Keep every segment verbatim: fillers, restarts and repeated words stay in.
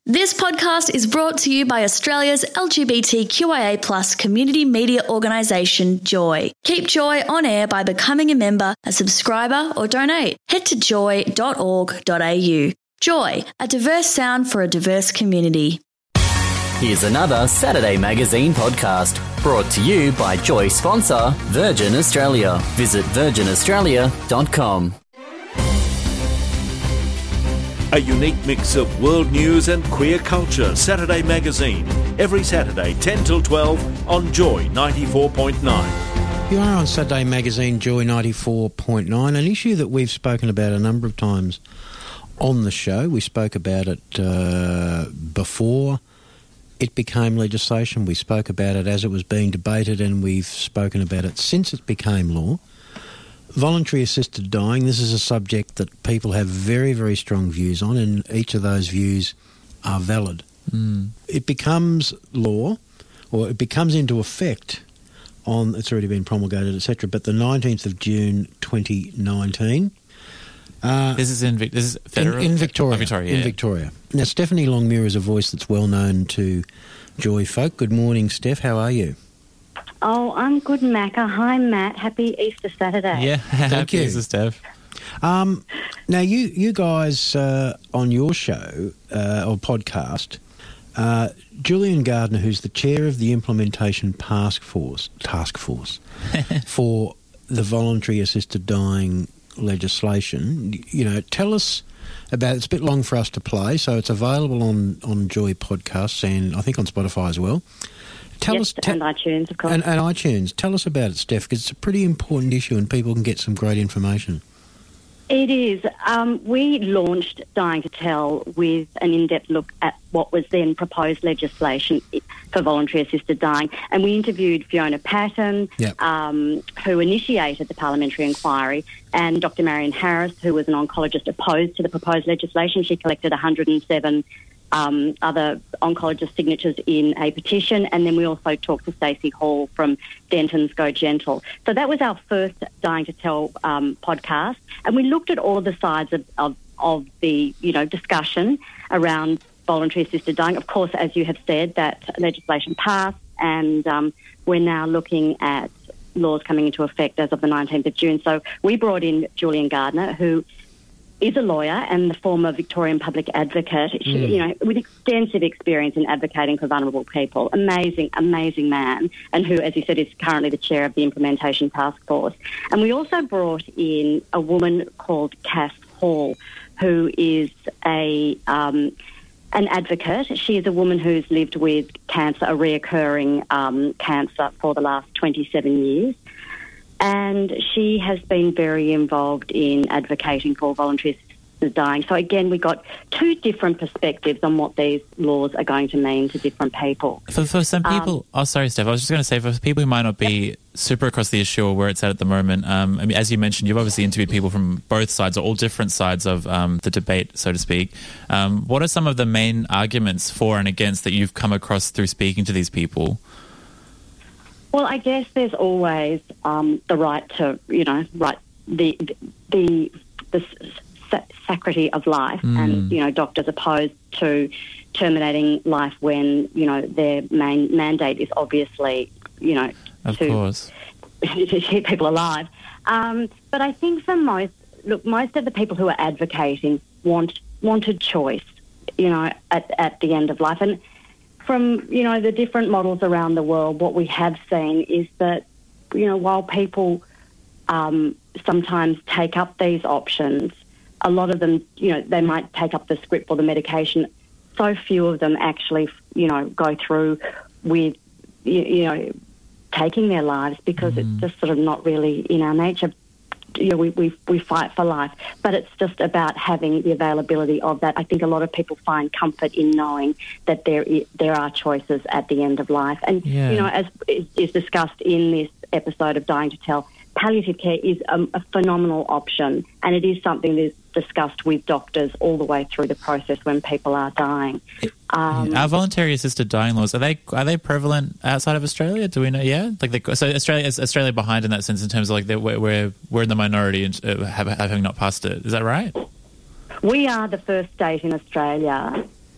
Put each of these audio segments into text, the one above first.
This podcast is brought to you by Australia's L G B T Q I A plus community media organisation, Joy. Keep Joy on air by becoming a member, a subscriber or donate. Head to joy dot org dot a u. Joy, a diverse sound for a diverse community. Here's another Saturday Magazine podcast brought to you by Joy sponsor Virgin Australia. Visit virgin australia dot com. A unique mix of world news and queer culture. Saturday Magazine. Every Saturday, ten till twelve on Joy ninety-four point nine. You are on Saturday Magazine, Joy ninety-four point nine, an issue that we've spoken about a number of times on the show. We spoke about it uh, before it became legislation. We spoke about it as it was being debated, and we've spoken about it since it became law. Voluntary assisted dying, this is a subject that people have very, very strong views on, and each of those views are valid. Mm. It becomes law, or it becomes into effect on, it's already been promulgated, et cetera, but the nineteenth of June twenty nineteen. Uh, this is in, this is federal? In, in Victoria. Oh, Victoria, in yeah. Victoria. Now, Stephanie Longmuir is a voice that's well known to Joy folk. Good morning, Steph. How are you? Oh, I'm good, Macca. Hi, Matt. Happy Easter Saturday. Yeah, Thank happy you. Easter, Steph. Um, now, you you guys uh, on your show uh, or podcast, uh, Julian Gardner, who's the chair of the implementation task force, task force for the voluntary assisted dying legislation. You know, tell us about. It's a bit long for us to play, so it's available on on Joy podcasts and I think on Spotify as well. Tell yes, us, te- and iTunes, of course. And, and iTunes. Tell us about it, Steph, because it's a pretty important issue and people can get some great information. It is. Um, we launched Dying to Tell with an in-depth look at what was then proposed legislation for voluntary assisted dying. And we interviewed Fiona Patton, Yep. um, who initiated the parliamentary inquiry, and Doctor Marion Harris, who was an oncologist opposed to the proposed legislation. She collected one hundred seven Um, other oncologist signatures in a petition, and then we also talked to Stacey Hall from Denton's Go Gentle. So that was our first Dying to Tell um, podcast, and we looked at all of the sides of, of, of the you know discussion around voluntary assisted dying. Of course, as you have said, that legislation passed, and um, we're now looking at laws coming into effect as of the nineteenth of June. So we brought in Julian Gardner, who is a lawyer and the former Victorian public advocate, she, Mm. you know, with extensive experience in advocating for vulnerable people. Amazing, amazing man, and who, as you said, is currently the chair of the implementation task force. And we also brought in a woman called Cass Hall, who is a um, an advocate. She is a woman who's lived with cancer, a reoccurring um, cancer, for the last twenty-seven years. And she has been very involved in advocating for voluntary assisted dying. So again, we got two different perspectives on what these laws are going to mean to different people. For, for some people, um, oh, sorry, Steph, I was just going to say, for people who might not be super across the issue or where it's at at the moment, um, I mean, as you mentioned, you've obviously interviewed people from both sides or all different sides of um, the debate, so to speak. Um, what are some of the main arguments for and against that you've come across through speaking to these people? Well, I guess there's always um, the right to, you know, right the the the sanctity of life, mm. and you know, doctors opposed to terminating life when you know their main mandate is obviously, you know, of to, course, to keep people alive. Um, but I think for most, look, most of the people who are advocating want wanted choice, you know, at at the end of life. And from, you know, the different models around the world, what we have seen is that, you know, while people um, sometimes take up these options, a lot of them, you know, they might take up the script or the medication. So few of them actually, you know, go through with, you, you know, taking their lives because mm. it's just sort of not really in our nature. You know, we, we we fight for life, but it's just about having the availability of that. I think a lot of people find comfort in knowing that there is, there are choices at the end of life. And, yeah. you know, as is discussed in this episode of Dying to Tell, palliative care is a, a phenomenal option, and it is something that's discussed with doctors all the way through the process when people are dying. Um, Our voluntary assisted dying laws, are they are they prevalent outside of Australia? Do we know? Yeah, like they, so Australia is Australia behind in that sense in terms of like we're we're, we're in the minority and uh, have, having not passed it. Is that right? We are the first state in Australia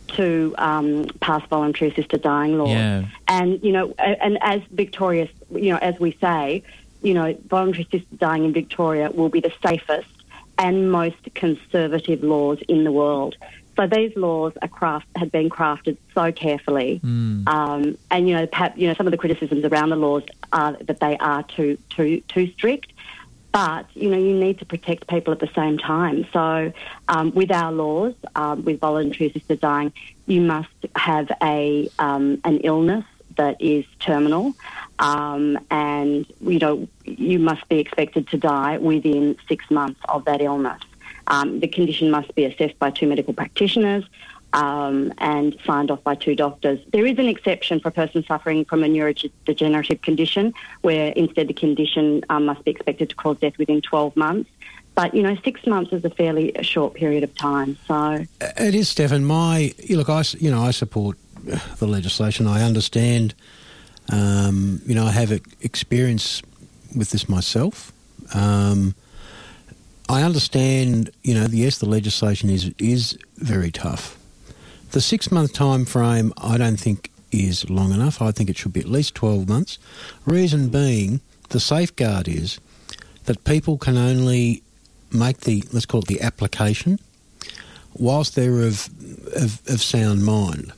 to um, pass voluntary assisted dying laws. Yeah. And, you know, and as Victoria, you know, as we say, you know, voluntary assisted dying in Victoria will be the safest and most conservative laws in the world. So these laws are craft have been crafted so carefully, Mm. um, and you know, perhaps, you know, some of the criticisms around the laws are that they are too too too strict. But you know, you need to protect people at the same time. So um, with our laws, um, with voluntary assisted dying, you must have a um, an illness that is terminal, um, and you know, you must be expected to die within six months of that illness. Um, the condition must be assessed by two medical practitioners um, and signed off by two doctors. There is an exception for a person suffering from a neurodegenerative condition where instead the condition um, must be expected to cause death within twelve months. But, you know, six months is a fairly short period of time. So It is, Stefan. My, look, I, you know, I support the legislation. I understand, um, you know, I have experience with this myself. Um I understand, you know, yes, the legislation is is very tough. The six-month time frame I don't think is long enough. I think it should be at least twelve months. Reason being, the safeguard is that people can only make the, let's call it the application, whilst they're of, of, of sound mind.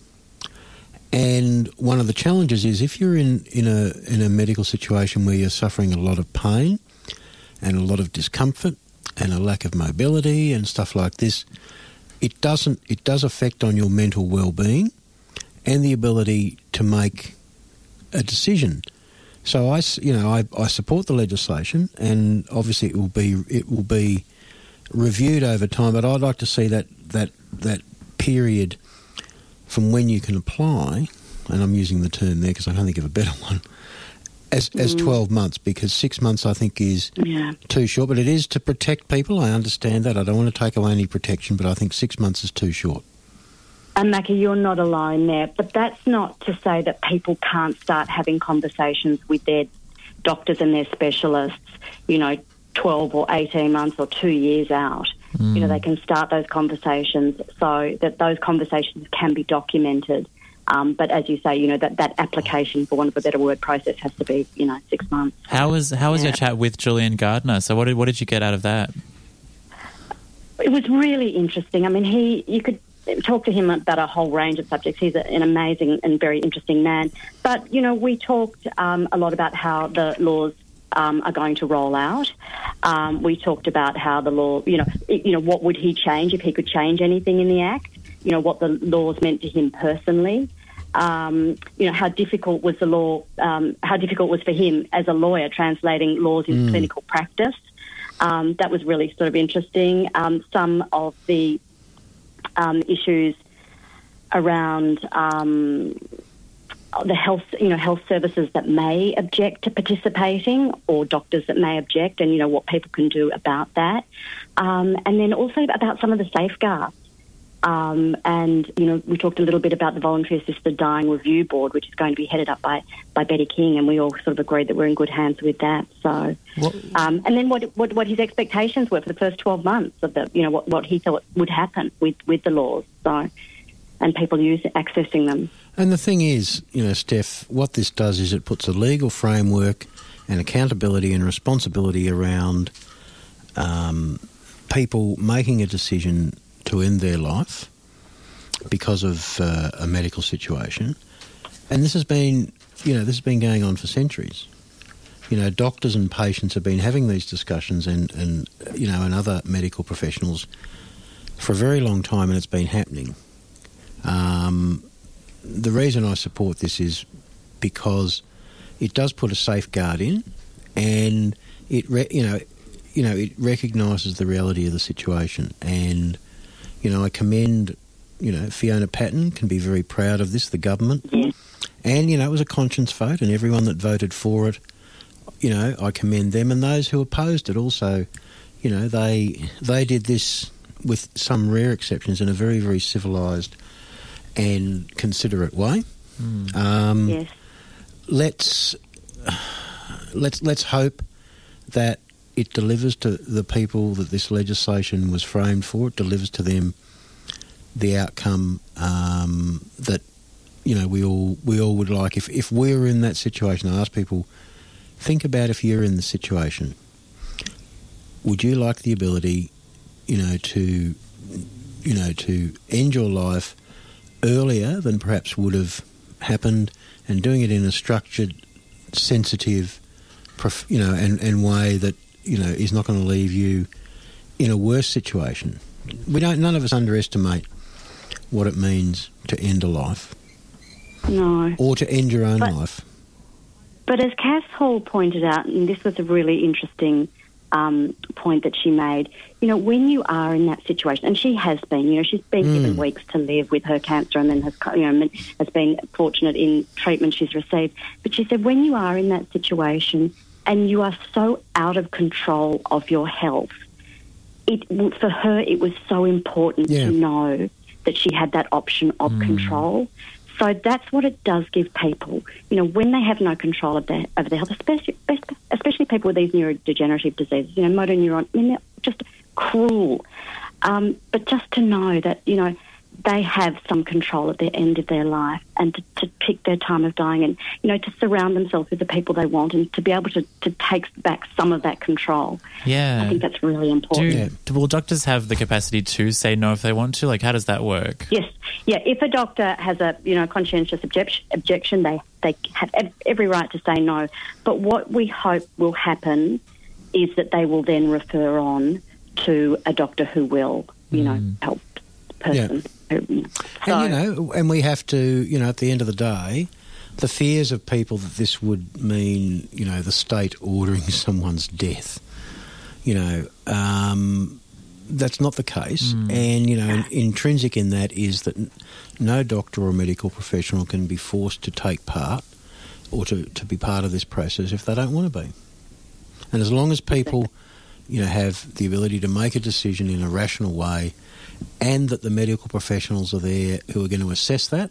And one of the challenges is if you're in, in a in a medical situation where you're suffering a lot of pain and a lot of discomfort, and a lack of mobility and stuff like this, it doesn't. It does affect on your mental well-being and the ability to make a decision. So I, you know, I, I support the legislation, and obviously it will be it will be reviewed over time. But I'd like to see that that that period from when you can apply, and I'm using the term there because I can't think of a better one, as as twelve months, because six months I think is yeah. too short. But it is to protect people. I understand that. I don't want to take away any protection, but I think six months is too short. And Mackie, you're not alone there. But that's not to say that people can't start having conversations with their doctors and their specialists, you know, twelve or eighteen months or two years out. Mm. You know, they can start those conversations so that those conversations can be documented. Um, but as you say, you know, that, that application, for want of a better word, process has to be, you know, six months. How was how was yeah. your chat with Julian Gardner? So what did what did you get out of that? It was really interesting. I mean, he you could talk to him about a whole range of subjects. He's a, an amazing and very interesting man. But, you know, we talked um, a lot about how the laws um, are going to roll out. Um, we talked about how the law, you know, it, you know, what would he change if he could change anything in the Act? You know, what the laws meant to him personally. Um, you know, how difficult was the law, um, how difficult was for him as a lawyer translating laws into mm. clinical practice. Um, that was really sort of interesting. Um, some of the um, issues around um, the health, you know, health services that may object to participating, or doctors that may object, and, you know, what people can do about that. Um, and then also about some of the safeguards. Um, and, you know, we talked a little bit about the Voluntary Assisted Dying Review Board, which is going to be headed up by, by Betty King, and we all sort of agreed that we're in good hands with that. So, um, and then what, what what his expectations were for the first twelve months of the, you know, what, what he thought would happen with, with the laws, so, and people use accessing them. And the thing is, you know, Steph, what this does is it puts a legal framework and accountability and responsibility around um, people making a decision to end their life because of uh, a medical situation. And this has been, you know, this has been going on for centuries. You know, doctors and patients have been having these discussions and, and you know, and other medical professionals for a very long time, and it's been happening. Um, the reason I support this is because it does put a safeguard in, and it, re- you know, you know, it recognises the reality of the situation. And you know, I commend, you know, Fiona Patten can be very proud of this, the government. Yeah. And, you know, it was a conscience vote, and everyone that voted for it, you know, I commend them. And those who opposed it also, you know, they they did this with some rare exceptions in a very, very civilised and considerate way. Mm. Um, yes. Let's let's let's hope that it delivers to the people that this legislation was framed for. It delivers to them the outcome um, that you know we all we all would like. If if we were in that situation, I ask people, think about if you're in the situation. Would you like the ability, you know, to you know to end your life earlier than perhaps would have happened, and doing it in a structured, sensitive, prof- you know, and, and way that you know is not going to leave you in a worse situation? We don't. None of us underestimate what it means to end a life. No. Or to end your own but, life. But as Cass Hall pointed out, and this was a really interesting um, point that she made, you know, when you are in that situation, and she has been, you know, she's been mm. given weeks to live with her cancer and then has, you know, has been fortunate in treatment she's received. But she said when you are in that situation and you are so out of control of your health, it for her it was so important yeah. to know that she had that option of mm. control. So that's what it does give people. You know, when they have no control of their, of their health, especially, especially people with these neurodegenerative diseases, you know, motor neuron, I mean, they're just cruel. Um, but just to know that, you know, they have some control at the end of their life, and to, to pick their time of dying, and, you know, to surround themselves with the people they want, and to be able to, to take back some of that control. Yeah. I think that's really important. Do, Yeah. do, will doctors have the capacity to say no if they want to? Like, how does that work? Yes. Yeah, if a doctor has a, you know, conscientious object- objection, they, they have every right to say no. But what we hope will happen is that they will then refer on to a doctor who will, you know, Mm. help the person. Yeah. Who, so, And, you know, and we have to, you know, at the end of the day, the fears of people that this would mean, you know, the state ordering someone's death, you know, um, that's not the case. Mm. And, you know, intrinsic in that is that no doctor or medical professional can be forced to take part or to, to be part of this process if they don't want to be. And as long as people, you know, have the ability to make a decision in a rational way, and that the medical professionals are there who are going to assess that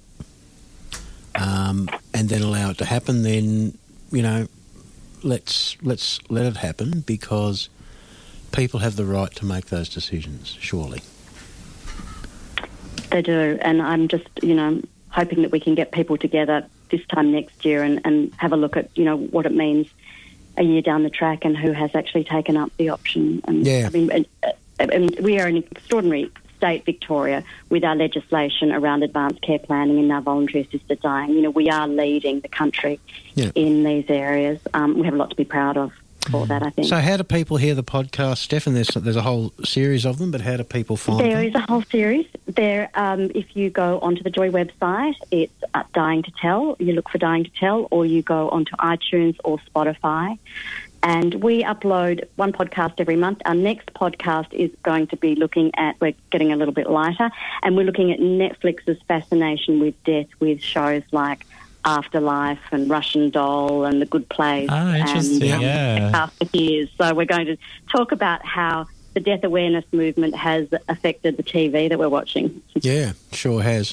um, and then allow it to happen, then, you know, let's let's let it happen, because people have the right to make those decisions, surely. They do, and I'm just, you know, hoping that we can get people together this time next year and, and have a look at, you know, what it means a year down the track and who has actually taken up the option. And, Yeah. I mean, and, and we are an extraordinary state, Victoria, with our legislation around advanced care planning and now voluntary assisted dying. You know, we are leading the country Yeah. in these areas. Um, we have a lot to be proud of for that, I think. So how do people hear the podcast, Steph? There's, there's a whole series of them, but how do people find There them? is a whole series. There, um, if you go onto the Joy website, it's uh, Dying to Tell. You look for Dying to Tell, or you go onto iTunes or Spotify. And we upload one podcast every month. Our next podcast is going to be looking at, we're getting a little bit lighter, and we're looking at Netflix's fascination with death, with shows like Afterlife and Russian Doll and The Good Place. Ah, interesting, and, um, yeah. After Years. So we're going to talk about how the death awareness movement has affected the T V that we're watching. Yeah, sure has.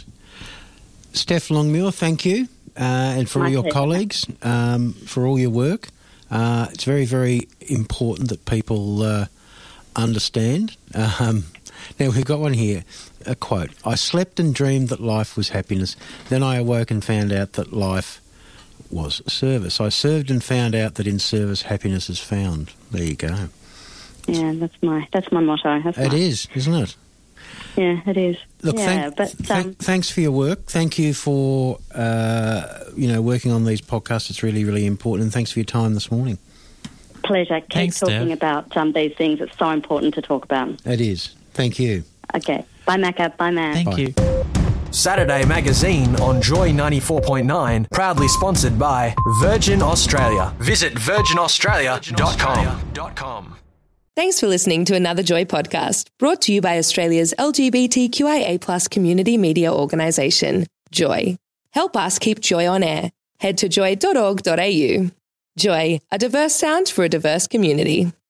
Steph Longmuir, thank you, uh, and for My all your pleasure. colleagues, um, for all your work. Uh, it's very, very important that people uh, understand. Um, now, we've got one here, a quote. I slept and dreamed that life was happiness. Then I awoke and found out that life was service. I served and found out that in service happiness is found. There you go. Yeah, that's my that's my motto. That's It my, is, isn't it? Yeah, it is. Look, yeah, thank, but thank- um, thanks for your work. Thank you for uh, you know working on these podcasts. It's really, really important. And thanks for your time this morning. pleasure. Keep Thanks, talking Steph. about um, these things. It's so important to talk about. It is. Thank you. Okay. Bye, Macca. Bye, man. Thank Bye. you. Saturday Magazine on Joy ninety-four point nine, proudly sponsored by Virgin Australia. Visit virgin australia dot com. Thanks for listening to another Joy podcast, brought to you by Australia's L G B T Q I A plus community media organisation, Joy. Help us keep Joy on air. Head to joy dot org dot a u. Joy, a diverse sound for a diverse community.